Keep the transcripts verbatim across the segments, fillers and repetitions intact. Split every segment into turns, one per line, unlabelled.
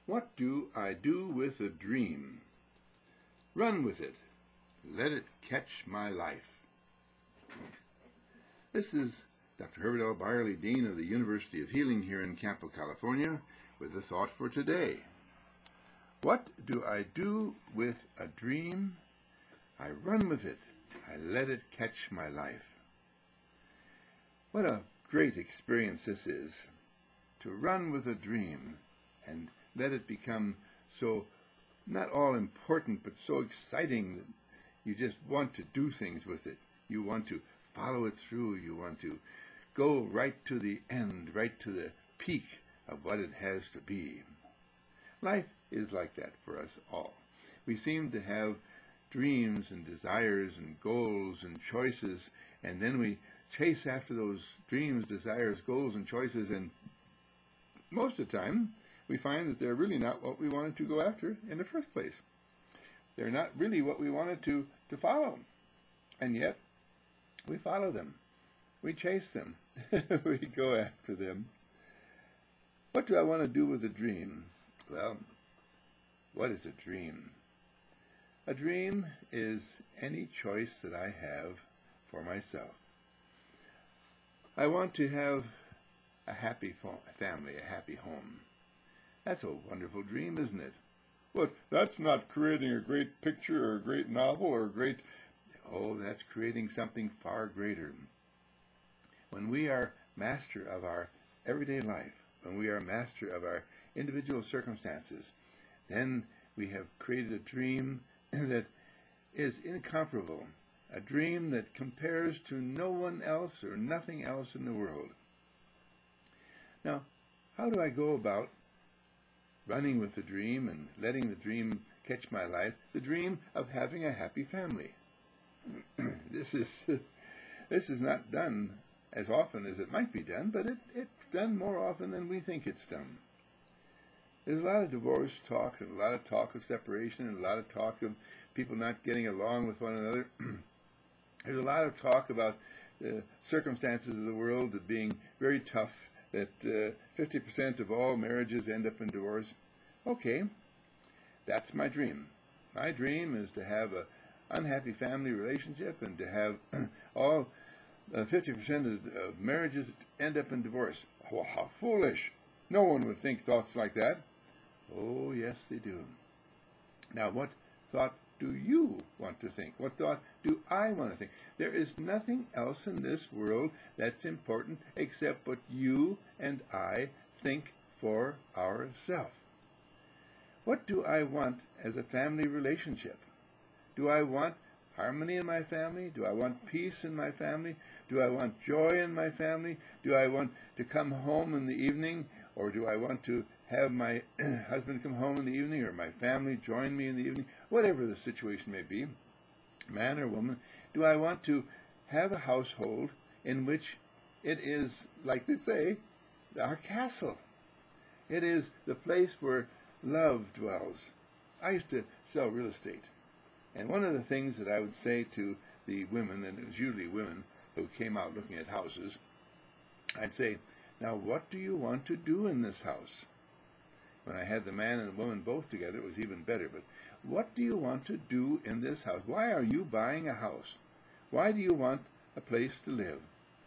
What do I do with a dream? Run with it. Let it catch my life. This is Doctor Herbert L. Byerly, Dean of the University of Healing here in Campo, California, with a thought for today. What do I do with a dream? I run with it. I let it catch my life. What a great experience this is, to run with a dream and let it become so, not all important, but so exciting that you just want to do things with it. You want to follow it through. You want to go right to the end, right to the peak of what it has to be. Life is like that for us all. We seem to have dreams and desires and goals and choices, and then we chase after those dreams, desires, goals, and choices, and most of the time we find that they're really not what we wanted to go after in the first place. They're not really what we wanted to, to follow, and yet we follow them. We chase them. We go after them. What do I want to do with a dream? Well, what is a dream? A dream is any choice that I have for myself. I want to have a happy family, a happy home. That's a wonderful dream, isn't it? But that's not creating a great picture or a great novel or a great... Oh, that's creating something far greater. When we are master of our everyday life, when we are master of our individual circumstances, then we have created a dream that is incomparable, a dream that compares to no one else or nothing else in the world. Now, how do I go about running with the dream and letting the dream catch my life, the dream of having a happy family? This is this is not done as often as it might be done, but it, it's done more often than we think it's done. There's a lot of divorce talk and a lot of talk of separation and a lot of talk of people not getting along with one another. There's a lot of talk about the circumstances of the world as being very tough, that uh, fifty percent of all marriages end up in divorce. Okay, that's my dream. My dream is to have a unhappy family relationship and to have all uh, fifty percent of, of marriages end up in divorce. Well, how foolish. No one would think thoughts like that. Oh, yes, they do. Now, what thought do you want to think? What thought do I want to think? There is nothing else in this world that's important except what you and I think for ourselves. What do I want as a family relationship? Do I want harmony in my family? Do I want peace in my family? Do I want joy in my family? Do I want to come home in the evening? Or do I want to have my husband come home in the evening, or my family join me in the evening? Whatever the situation may be, man or woman, do I want to have a household in which it is, like they say, our castle? It is the place where love dwells. I used to sell real estate. And one of the things that I would say to the women, and it was usually women who came out looking at houses, I'd say, now what do you want to do in this house? When I had the man and the woman both together, it was even better. But what do you want to do in this house? Why are you buying a house? Why do you want a place to live?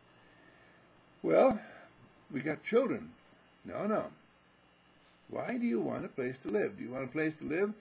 Well, we got children. No, no. Why do you want a place to live? Do you want a place to live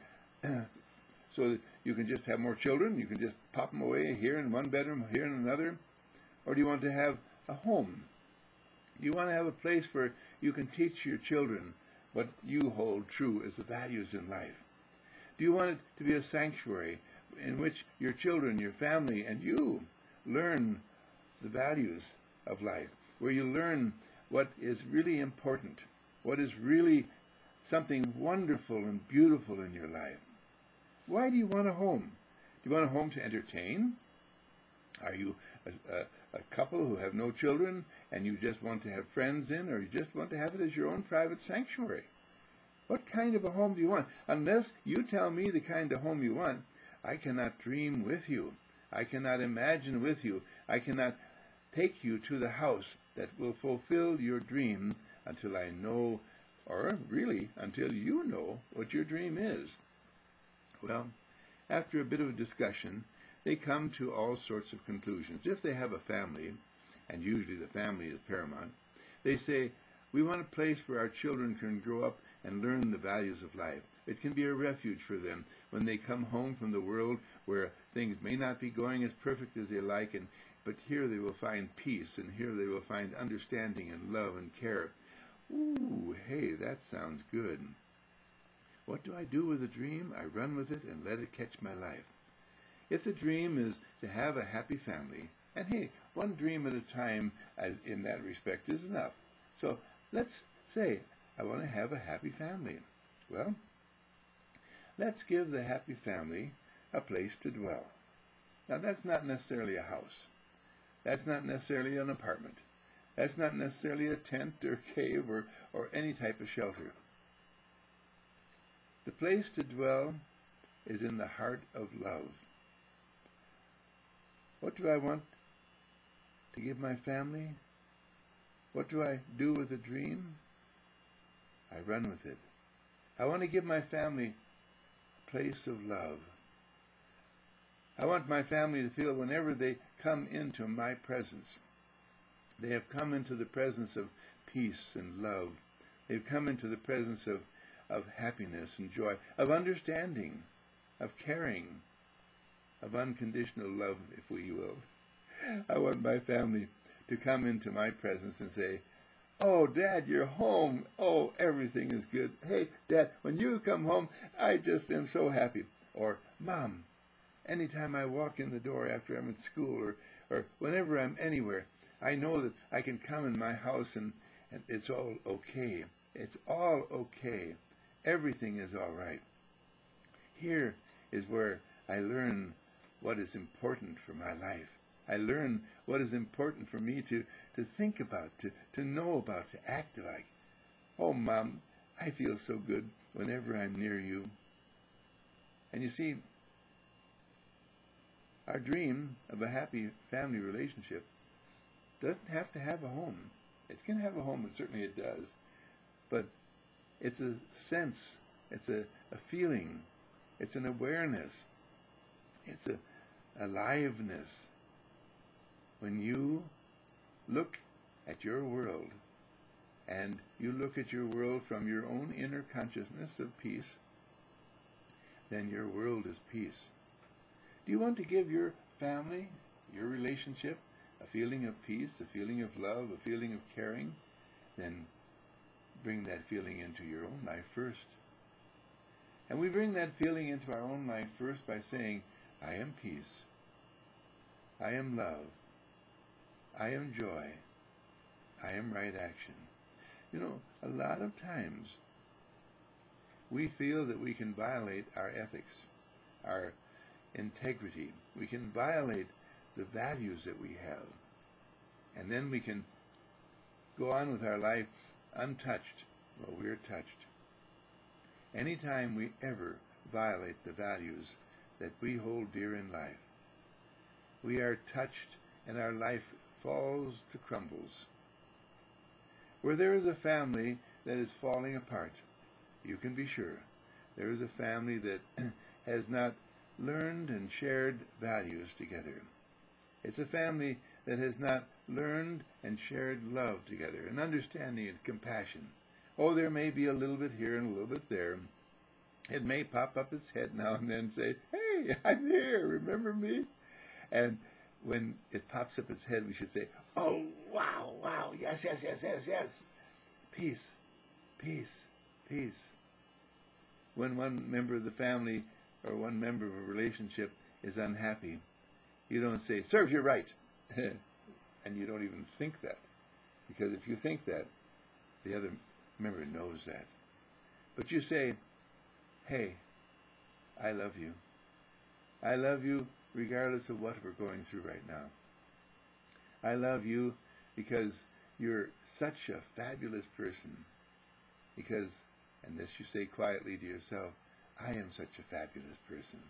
so that you can just have more children? You can just pop them away here in one bedroom, here in another? Or do you want to have a home? Do you want to have a place where you can teach your children what you hold true as the values in life? Do you want it to be a sanctuary in which your children, your family, and you learn the values of life, where you learn what is really important, what is really something wonderful and beautiful in your life? Why do you want a home? Do you want a home to entertain? Are you a, a, a couple who have no children and you just want to have friends in, or you just want to have it as your own private sanctuary? What kind of a home do you want? Unless you tell me the kind of home you want, I cannot dream with you. I cannot imagine with you. I cannot take you to the house that will fulfill your dream until I know or really until you know what your dream is. Well, after a bit of discussion, they come to all sorts of conclusions. If they have a family, and usually the family is paramount, they say, we want a place where our children can grow up and learn the values of life. It can be a refuge for them when they come home from the world where things may not be going as perfect as they like, and but here they will find peace, and here they will find understanding and love and care. Ooh, hey, that sounds good. What do I do with a dream? I run with it and let it catch my life. If the dream is to have a happy family, and hey, one dream at a time as in that respect is enough. So let's say I want to have a happy family. Well, let's give the happy family a place to dwell. Now that's not necessarily a house. That's not necessarily an apartment. That's not necessarily a tent or cave or, or any type of shelter. The place to dwell is in the heart of love. What do I want to give my family? What do I do with a dream? I run with it. I want to give my family a place of love. I want my family to feel whenever they come into my presence, they have come into the presence of peace and love. They've come into the presence of, of happiness and joy, of understanding, of caring, of unconditional love, if we will. I want my family to come into my presence and say, oh, Dad, you're home. Oh, everything is good. Hey, Dad, when you come home, I just am so happy. Or, Mom, anytime I walk in the door after I'm at school or, or whenever I'm anywhere, I know that I can come in my house and, and it's all okay. It's all okay. Everything is all right. Here is where I learn what is important for my life. I learn what is important for me to, to think about, to, to know about, to act like. Oh, Mom, I feel so good whenever I'm near you. And you see, our dream of a happy family relationship doesn't have to have a home. It can have a home, and certainly it does. But it's a sense, it's a, a feeling, it's an awareness, it's a aliveness. When you look at your world, and you look at your world from your own inner consciousness of peace, then your world is peace. Do you want to give your family, your relationship, a feeling of peace, a feeling of love, a feeling of caring? Then bring that feeling into your own life first. And we bring that feeling into our own life first by saying, I am peace, I am love, I am joy, I am right action. You know, a lot of times we feel that we can violate our ethics, our integrity. We can violate the values that we have. And then we can go on with our life untouched. Well, we're touched. Anytime we ever violate the values that we hold dear in life, we are touched and our life falls to crumbles. Where there is a family that is falling apart, you can be sure there is a family that has not learned and shared values together. It's a family that has not learned and shared love together, and understanding and compassion. Oh, there may be a little bit here and a little bit there. It may pop up its head now and then and say, hey, I'm here, remember me? And when it pops up its head, we should say, oh, wow, wow, yes, yes, yes, yes, yes. Peace, peace, peace. When one member of the family or one member of a relationship is unhappy, you don't say, serves you right. And you don't even think that. Because if you think that, the other member knows that. But you say, hey, I love you. I love you regardless of what we're going through right now. I love you because you're such a fabulous person. Because, and this you say quietly to yourself, I am such a fabulous person.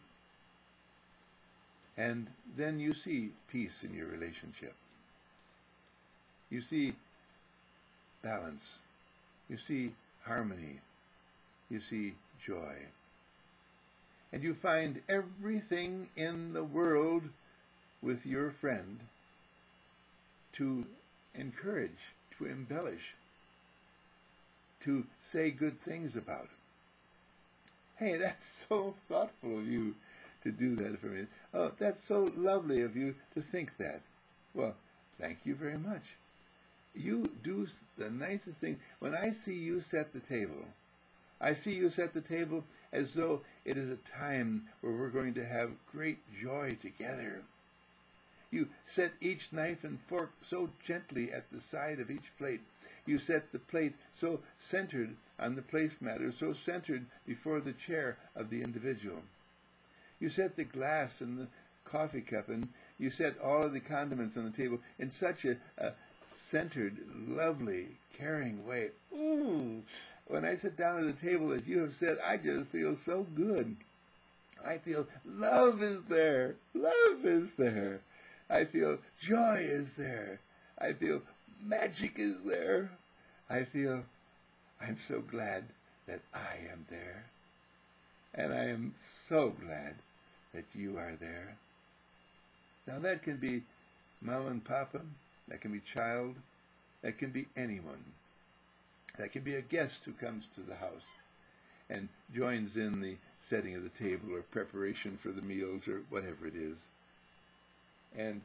And then you see peace in your relationship. You see balance. You see harmony. You see joy. And you find everything in the world with your friend to encourage, to embellish, to say good things about. Hey, that's so thoughtful of you to do that for me. Oh, that's so lovely of you to think that. Well, thank you very much. You do the nicest thing. When I see you set the table, I see you set the table as though it is a time where we're going to have great joy together. You set each knife and fork so gently at the side of each plate. You set the plate so centered on the placemat, or so centered before the chair of the individual. You set the glass and the coffee cup, and you set all of the condiments on the table in such a, a centered, lovely, caring way. Ooh! When I sit down at the table, as you have said, I just feel so good. I feel love is there. Love is there. I feel joy is there. I feel magic is there. I feel I'm so glad that I am there. And I am so glad that you are there. Now that can be mom and papa, that can be child, that can be anyone. That can be a guest who comes to the house and joins in the setting of the table or preparation for the meals or whatever it is. And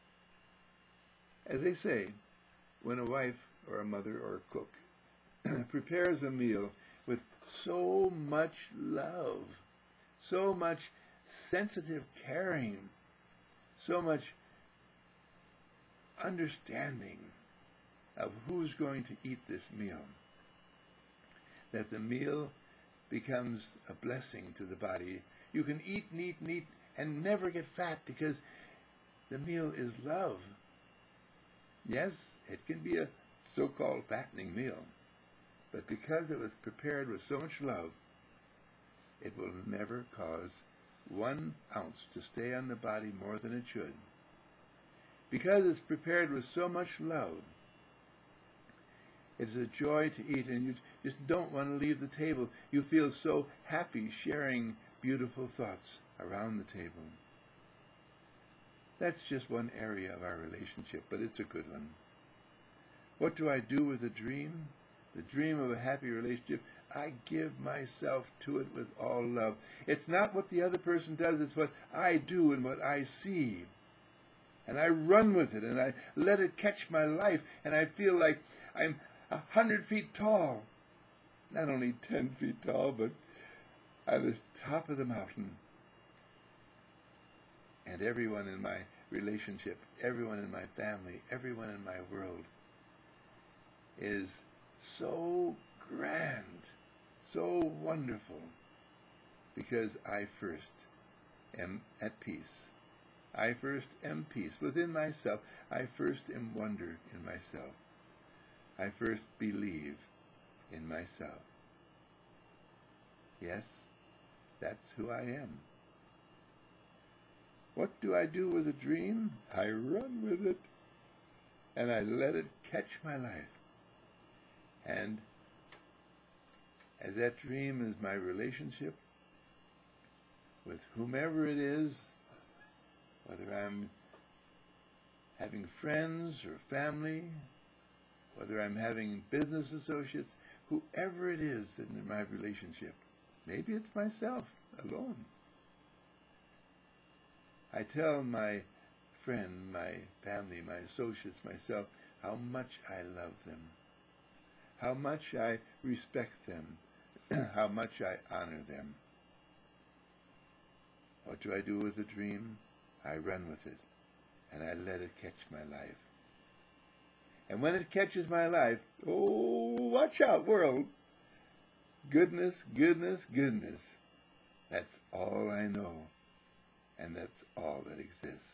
as they say, when a wife or a mother or a cook prepares a meal with so much love, so much sensitive caring, so much understanding of who's going to eat this meal, that the meal becomes a blessing to the body. You can eat and eat and eat and never get fat because the meal is love. Yes, it can be a so-called fattening meal, but because it was prepared with so much love, it will never cause one ounce to stay on the body more than it should. Because it's prepared with so much love, it's a joy to eat, and you just don't want to leave the table. You feel so happy sharing beautiful thoughts around the table. That's just one area of our relationship, but it's a good one. What do I do with a dream? The dream of a happy relationship? I give myself to it with all love. It's not what the other person does, it's what I do and what I see. And I run with it, and I let it catch my life, and I feel like I'm a hundred feet tall. Not only ten feet tall, but I'm the top of the mountain. And everyone in my relationship, everyone in my family, everyone in my world is so grand, so wonderful, because I first am at peace. I first am peace within myself. I first am wonder in myself. I first believe in myself. Yes, that's who I am. What do I do with a dream? I run with it, and I let it catch my life. And as that dream is my relationship with whomever it is, whether I'm having friends or family, whether I'm having business associates, whoever it is in my relationship, maybe it's myself alone. I tell my friend, my family, my associates, myself, how much I love them, how much I respect them, how much I honor them. What do I do with a dream? I run with it, and I let it catch my life. And when it catches my life, oh, watch out, world. Goodness, goodness, goodness. That's all I know, and that's all that exists.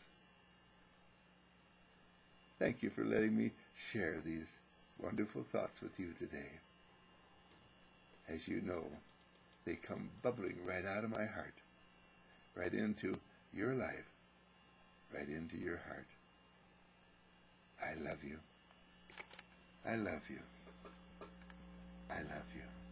Thank you for letting me share these wonderful thoughts with you today. As you know, they come bubbling right out of my heart, right into your life, right into your heart. I love you. I love you. I love you.